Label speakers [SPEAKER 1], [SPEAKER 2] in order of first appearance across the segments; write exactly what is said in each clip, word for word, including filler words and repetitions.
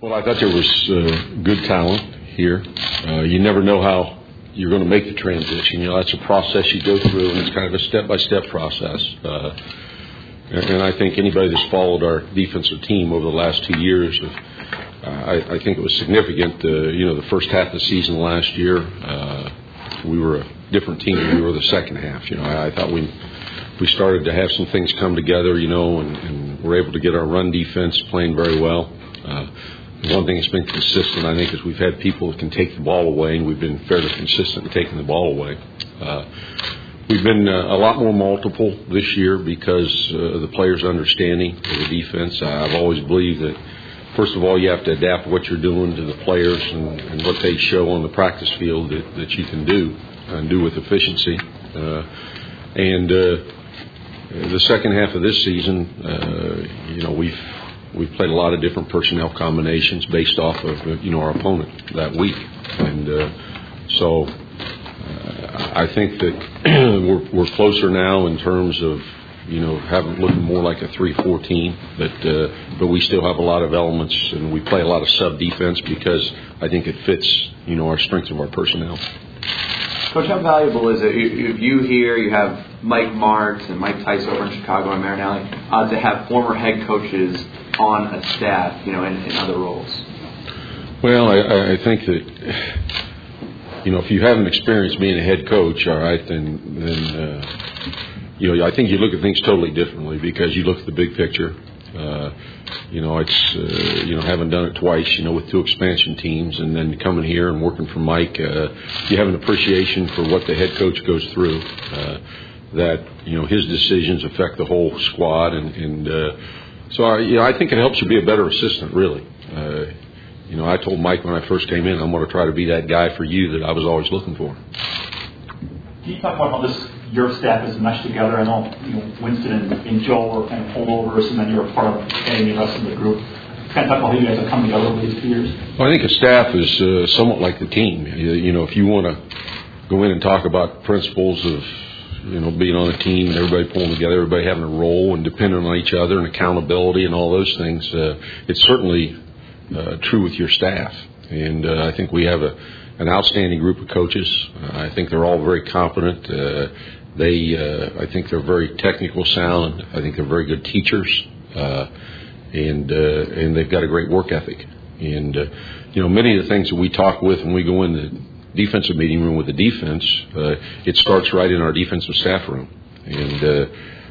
[SPEAKER 1] Well, I thought there was uh, good talent here. Uh, you never know how you're going to make the transition. You know, that's a process you go through, and it's kind of a step-by-step process. Uh, and, and I think anybody that's followed our defensive team over the last two years, uh, I, I think it was significant. Uh, you know, the first half of the season last year, uh, we were a different team than we were the second half. You know, I, I thought we we started to have some things come together, you know, and, and we're able to get our run defense playing very well. Uh, One thing that's been consistent, I think, is we've had people that can take the ball away, and we've been fairly consistent in taking the ball away. Uh, we've been uh, a lot more multiple this year because uh, of the players' understanding of the defense. I've always believed that, first of all, you have to adapt what you're doing to the players and, and what they show on the practice field that, that you can do and do with efficiency. Uh, and uh, the second half of this season, uh, you know, we've We've played a lot of different personnel combinations based off of, you know, our opponent that week. And uh, so uh, I think that we're, we're closer now in terms of, you know, having looking more like a three four team. But, uh, but we still have a lot of elements, and we play a lot of sub-defense because I think it fits, you know, our strengths of our personnel.
[SPEAKER 2] Coach, how valuable is it if you here, you have Mike Martz and Mike Tice over in Chicago and Marinelli, uh, to have former head coaches on a staff, you know, in, in other roles?
[SPEAKER 1] Well, I, I think that, you know, if you haven't experienced being a head coach, all right, then, then uh, you know, I think you look at things totally differently because you look at the big picture. Uh, you know, it's, uh, you know, having done it twice, you know, with two expansion teams, and then coming here and working for Mike, uh, you have an appreciation for what the head coach goes through, uh, that, you know, his decisions affect the whole squad. And, and uh, so, I, you know, I think it helps you be a better assistant, really. Uh, you know, I told Mike when I first came in, I'm going to try to be that guy for you that I was always looking for.
[SPEAKER 3] Can you talk about how this, your staff is meshed together? I know, you know, Winston and, and Joe were kind of holdovers, and then you're a part of getting the rest of the group. Kind of talk about how you guys have come together over these two years.
[SPEAKER 1] Well, I think a staff is uh, somewhat like the team. You, you know, if you want to go in and talk about principles of, you know, being on a team and everybody pulling together, everybody having a role and depending on each other and accountability and all those things, uh, it's certainly uh, true with your staff. And uh, I think we have a an outstanding group of coaches. Uh, I think they're all very competent. Uh, they, uh, I think they're very technical sound. I think they're very good teachers, uh, and uh, and they've got a great work ethic. And uh, you know, many of the things that we talk with when we go in the defensive meeting room with the defense, uh, it starts right in our defensive staff room. And uh,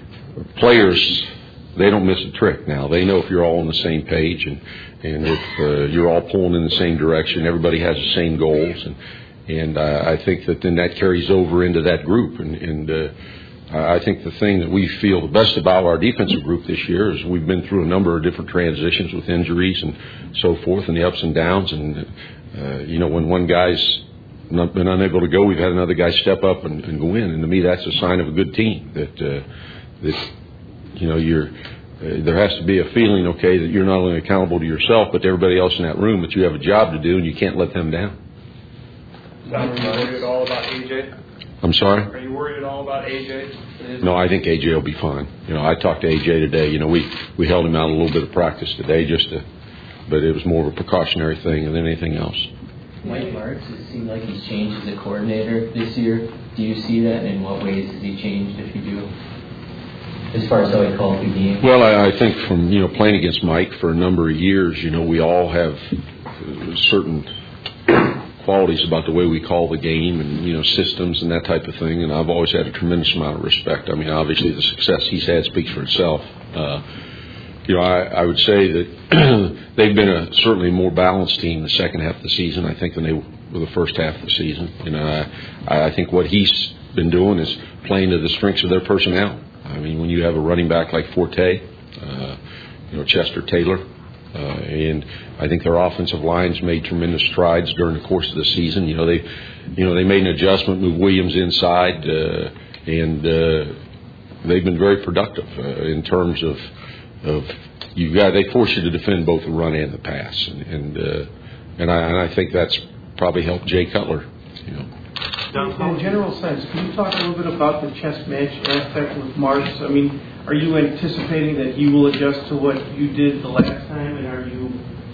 [SPEAKER 1] players, they don't miss a trick now. They know if you're all on the same page and, and if uh, you're all pulling in the same direction, everybody has the same goals. And, and uh, I think that then that carries over into that group. And, and uh, I think the thing that we feel the best about our defensive group this year is we've been through a number of different transitions with injuries and so forth and the ups and downs. And, uh, you know, when one guy's not been unable to go, we've had another guy step up and, and go in. And to me, that's a sign of a good team that, uh, that, you know, you're, uh, there has to be a feeling, okay, that you're not only accountable to yourself, but to everybody else in that room, that you have a job to do and you can't let them down.
[SPEAKER 4] Are you worried at all about A J?
[SPEAKER 1] I'm sorry?
[SPEAKER 4] Are you worried at all about A J?
[SPEAKER 1] No, I think A J will be fine. You know, I talked to A J today. You know, we, we held him out a little bit of practice today just to, but it was more of a precautionary thing than anything else.
[SPEAKER 5] Mike Martz, it seemed like he's changed as a coordinator this year. Do you see that, and in what ways has he changed, if you do, as far as how he calls the game?
[SPEAKER 1] Well, I, I think from, you know, playing against Mike for a number of years, you know, we all have certain qualities about the way we call the game and, you know, systems and that type of thing, and I've always had a tremendous amount of respect. I mean, obviously the success he's had speaks for itself. Uh, you know, I, I would say that they've been a certainly more balanced team the second half of the season, I think, than they were the first half of the season. You know, I, I think what he's been doing is playing to the strengths of their personnel. I mean, when you have a running back like Forte, uh, you know, Chester Taylor, uh, and I think their offensive lines made tremendous strides during the course of the season. You know, they, you know, they made an adjustment, moved Williams inside, uh, and uh, they've been very productive uh, in terms of, of you got they force you to defend both the run and the pass, and and, uh, and I and I think that's probably helped Jay Cutler, you know.
[SPEAKER 6] In general sense, can you talk a little bit about the chess match aspect with Martz? I mean, are you anticipating that he will adjust to what you did the last time, and are you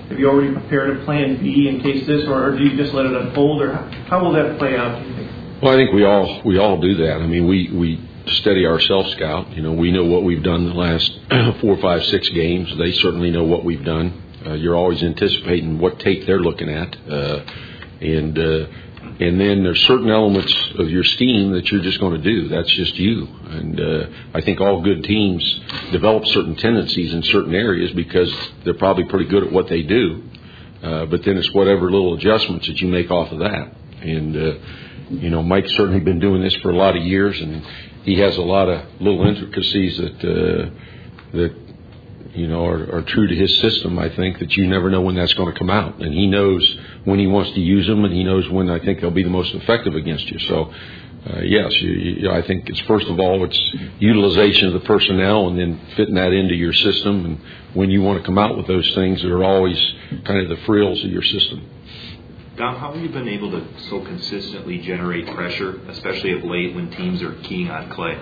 [SPEAKER 6] Have you already prepared a plan B in case this, or, or do you just let it unfold, or how, how will that play out, do you think?
[SPEAKER 1] Well, I think we all we all do that. I mean, we, we study our self-scout. You know, we know what we've done the last four, five, six games. They certainly know what we've done. Uh, you're always anticipating what tape they're looking at. Uh, and uh, and then there's certain elements of your scheme that you're just going to do. That's just you. And uh, I think all good teams develop certain tendencies in certain areas because they're probably pretty good at what they do. Uh, but then it's whatever little adjustments that you make off of that. And, uh, you know, Mike's certainly been doing this for a lot of years, and he has a lot of little intricacies that, uh, that you know, are, are true to his system, I think, that you never know when that's going to come out. And he knows when he wants to use them, and he knows when I think they'll be the most effective against you. So, uh, yes, you, you, I think it's first of all, it's utilization of the personnel and then fitting that into your system. And when you want to come out with those things that are always kind of the frills of your system.
[SPEAKER 7] Dom, how have you been able to so consistently generate pressure, especially of late when teams are keying on Clay?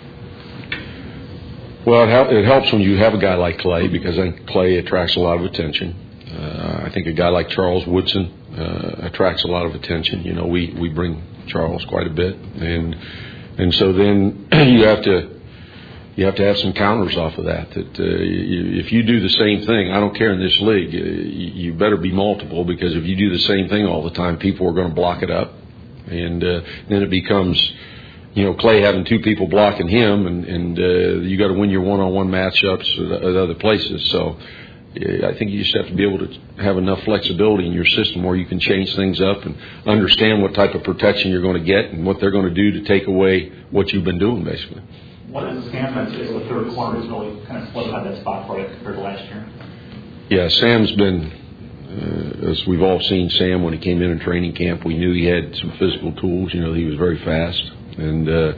[SPEAKER 1] Well, it, hel- it helps when you have a guy like Clay, because I think Clay attracts a lot of attention. Uh, I think a guy like Charles Woodson uh, attracts a lot of attention. You know, we, we bring Charles quite a bit, and and so then you have to you have to have some counters off of that. That uh, you, if you do the same thing, I don't care in this league, uh, you better be multiple, because if you do the same thing all the time, people are going to block it up, and uh, then it becomes, you know, Clay having two people blocking him, and, and uh, you got to win your one-on-one matchups at, at other places. So uh, I think you just have to be able to have enough flexibility in your system where you can change things up and understand what type of protection you're going to get and what they're going to do to take away what you've been doing, basically.
[SPEAKER 3] What is the Sam is the third corner is really kind of solidified that spot for you compared to last year?
[SPEAKER 1] Yeah, Sam's been, uh, as we've all seen Sam when he came in in training camp, we knew he had some physical tools. You know, he was very fast. And, uh,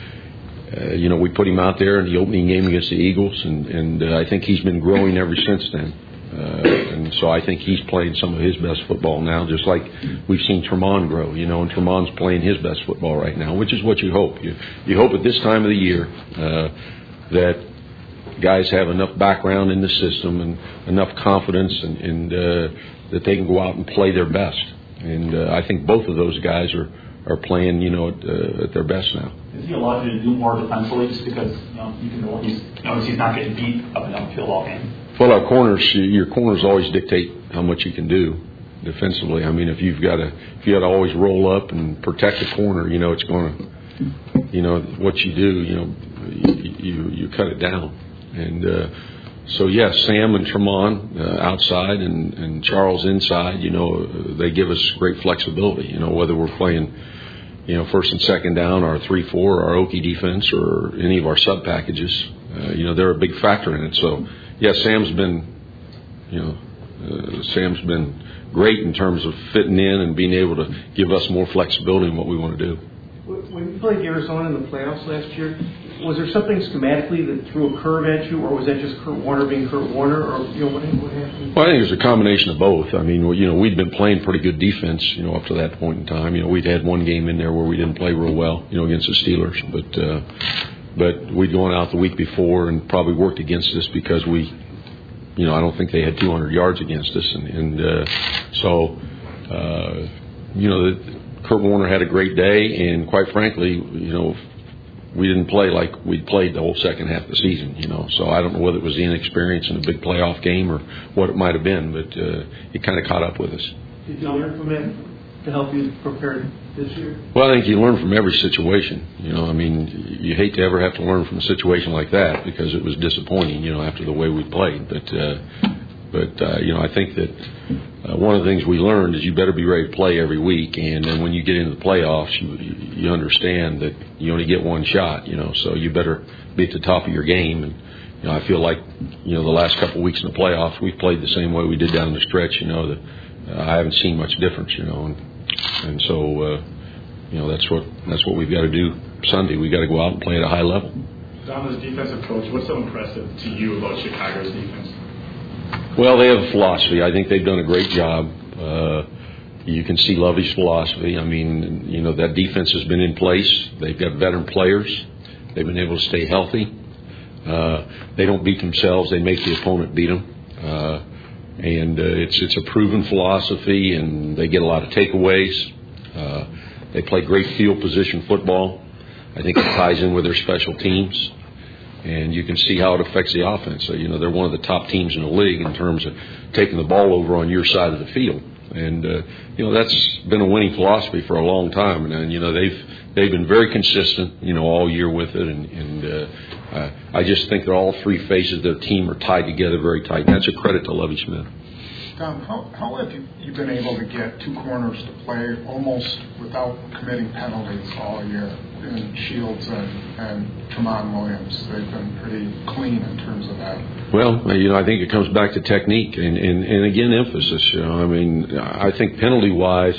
[SPEAKER 1] uh, you know, we put him out there in the opening game against the Eagles, and, and uh, I think he's been growing ever since then. Uh, and so I think he's playing some of his best football now, just like we've seen Tremont grow, you know, and Tremont's playing his best football right now, which is what you hope. You, you hope at this time of the year uh, that guys have enough background in the system and enough confidence and, and uh, that they can go out and play their best. And uh, I think both of those guys are, are playing, you know, at, uh, at their best now.
[SPEAKER 3] Is he allowed you to do more defensively just because, you know, you can he's, notice he's not getting beat up and down the field all game?
[SPEAKER 1] Well, our corners, your corners always dictate how much you can do defensively. I mean, if you've got to, if you got to always roll up and protect the corner, you know, it's going to, you know, what you do, you know, you you, you cut it down. And uh, so, yes, Sam and Tremont uh, outside and, and Charles inside, you know, they give us great flexibility. You know, whether we're playing, you know, first and second down, our three four, our Okie defense, or any of our sub packages, uh, you know, they're a big factor in it. So. Yeah, Sam's been, you know, uh, Sam's been great in terms of fitting in and being able to give us more flexibility in what we want to do.
[SPEAKER 6] When you played Arizona in the playoffs last year, was there something schematically that threw a curve at you, or was that just Kurt Warner being Kurt Warner, or you know what, what happened?
[SPEAKER 1] Well, I think it was a combination of both. I mean, you know, we'd been playing pretty good defense, you know, up to that point in time. You know, we'd had one game in there where we didn't play real well, you know, against the Steelers, but. Uh, But we'd gone out the week before and probably worked against us because we, you know, I don't think they had two hundred yards against us. And, and uh, so, uh, you know, the, Kurt Warner had a great day. And quite frankly, you know, we didn't play like we'd played the whole second half of the season, you know. So I don't know whether it was the inexperience in a big playoff game or what it might have been, but uh, it kind of caught up with us.
[SPEAKER 6] Did you learn from it to help you prepare this year?
[SPEAKER 1] Well, I think you learn from every situation. You know, I mean, you hate to ever have to learn from a situation like that because it was disappointing, you know, after the way we played. But, uh, but uh, you know, I think that uh, one of the things we learned is you better be ready to play every week. And then when you get into the playoffs, you, you understand that you only get one shot, you know, so you better be at the top of your game. And, you know, I feel like, you know, the last couple of weeks in the playoffs, we've played the same way we did down the stretch, you know, that uh, I haven't seen much difference, you know, and, And so, uh, you know, that's what that's what we've got to do Sunday. We've got to go out and play at a high level.
[SPEAKER 4] Dom, as defensive coach, what's so impressive to you about Chicago's defense?
[SPEAKER 1] Well, they have a philosophy. I think they've done a great job. Uh, you can see Lovey's philosophy. I mean, you know, that defense has been in place. They've got veteran players. They've been able to stay healthy. Uh, they don't beat themselves. They make the opponent beat them. Uh, and uh, it's it's a proven philosophy, and they get a lot of takeaways. Uh, they play great field position football. I think it ties in with their special teams, and you can see how it affects the offense. So, you know, they're one of the top teams in the league in terms of taking the ball over on your side of the field. And, uh, you know, that's been a winning philosophy for a long time. And, and you know, they've they've been very consistent, you know, all year with it. And, and uh, uh, I just think that all three phases of their team are tied together very tight. And that's a credit to Lovie Smith.
[SPEAKER 8] Tom, how, how have you, you been able to get two corners to play almost without committing penalties all year? In Shields and, and Tramon Williams, they've been pretty clean in terms of that.
[SPEAKER 1] Well, you know, I think it comes back to technique and, and, and again, emphasis. You know, I mean, I think penalty-wise,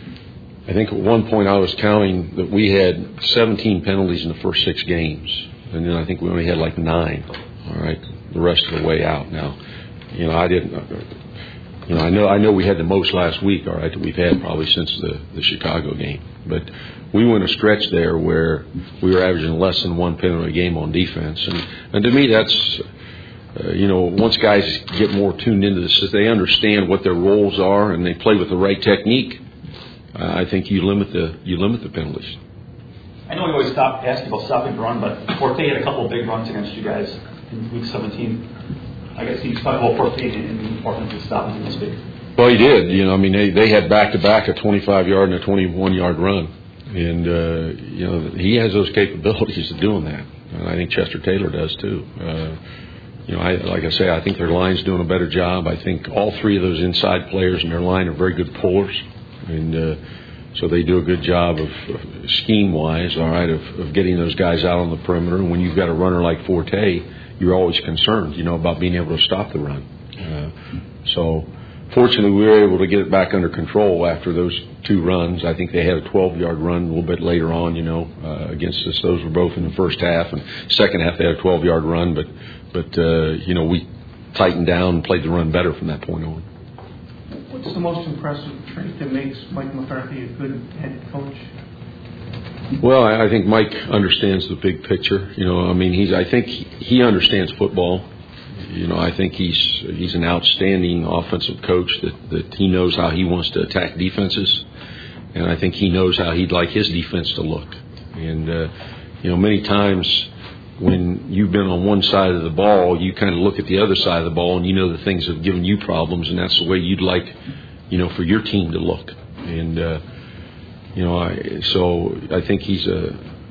[SPEAKER 1] I think at one point I was counting that we had seventeen penalties in the first six games, and then I think we only had like nine. All right, the rest of the way out. Now, you know, I didn't. You know, I know I know we had the most last week, all right, that we've had probably since the, the Chicago game. But we went a stretch there where we were averaging less than one penalty a game on defense. And, and to me, that's, uh, you know, once guys get more tuned into this, if they understand what their roles are and they play with the right technique, uh, I think you limit the you limit the penalties.
[SPEAKER 3] I know we always stop asking about stopping the run, but Forte had a couple of big runs against you guys in week seventeen. I guess you talk about Forte and the importance of stopping him this week.
[SPEAKER 1] Well, he did. You know, I mean, they, they had back-to-back a twenty-five yard and a twenty-one yard run. And, uh, you know, he has those capabilities of doing that. And I think Chester Taylor does, too. Uh, you know, I, like I say, I think their line's doing a better job. I think all three of those inside players in their line are very good pullers. And uh, so they do a good job of, of scheme-wise, all right, of, of getting those guys out on the perimeter. And when you've got a runner like Forte, you're always concerned, you know, about being able to stop the run. Uh, so, fortunately, we were able to get it back under control after those two runs. I think they had a twelve yard run a little bit later on, you know, uh, against us. Those were both in the first half. And second half, they had a twelve yard run. But, but uh, you know, we tightened down and played the run better from that point on.
[SPEAKER 6] What's the most impressive trait that makes Mike McCarthy a good head coach?
[SPEAKER 1] Well, I think Mike understands the big picture. You know, I mean, he's. I think he understands football. You know, I think he's he's an outstanding offensive coach that, that he knows how he wants to attack defenses, and I think he knows how he'd like his defense to look. And uh, you know, many times when you've been on one side of the ball, you kind of look at the other side of the ball, and you know the things that have given you problems, and that's the way you'd like, you know, for your team to look. And uh, You know, I, so I think he's a,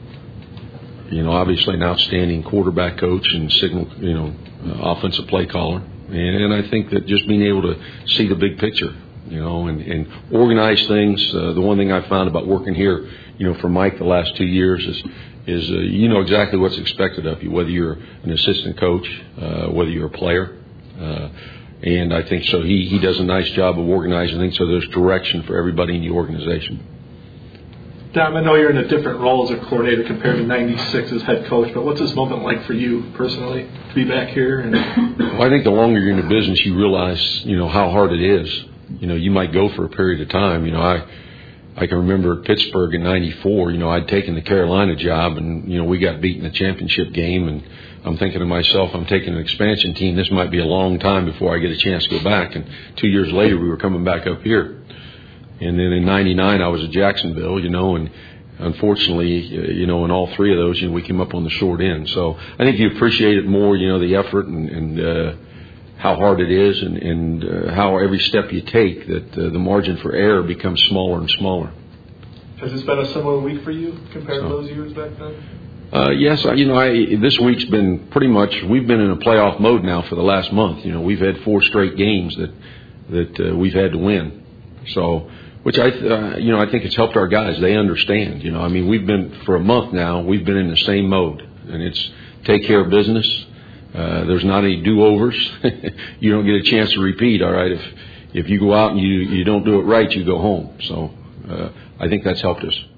[SPEAKER 1] you know, obviously an outstanding quarterback coach and signal, you know, uh, offensive play caller. And, and I think that just being able to see the big picture, you know, and, and organize things. Uh, the one thing I found about working here, you know, for Mike the last two years is, is uh, you know exactly what's expected of you, whether you're an assistant coach, uh, whether you're a player. Uh, and I think so he, he does a nice job of organizing things so there's direction for everybody in the organization.
[SPEAKER 4] Dom, I know you're in a different role as a coordinator compared to ninety-six as head coach, but what's this moment like for you personally to be back here? And
[SPEAKER 1] well, I think the longer you're in the business, you realize, you know, how hard it is. You know, you might go for a period of time. You know, I I can remember at Pittsburgh in ninety-four, you know, I'd taken the Carolina job and, you know, we got beat in the championship game. And I'm thinking to myself, I'm taking an expansion team. This might be a long time before I get a chance to go back. And two years later, we were coming back up here. And then in ninety-nine, I was at Jacksonville, you know, and unfortunately, you know, in all three of those, you know, we came up on the short end. So I think you appreciate it more, you know, the effort and, and uh, how hard it is and, and uh, how every step you take that uh, the margin for error becomes smaller and smaller.
[SPEAKER 4] Has this been a similar week for you compared
[SPEAKER 1] so,
[SPEAKER 4] to those years back then?
[SPEAKER 1] Uh, yes, I, you know, I, this week's been pretty much, we've been in a playoff mode now for the last month. You know, we've had four straight games that, that uh, we've had to win. So, Which I, uh, you know, I think it's helped our guys. They understand. You know, I mean, we've been for a month now. We've been in the same mode, and it's take care of business. Uh, there's not any do-overs. You don't get a chance to repeat. All right, if if you go out and you you don't do it right, you go home. So uh, I think that's helped us.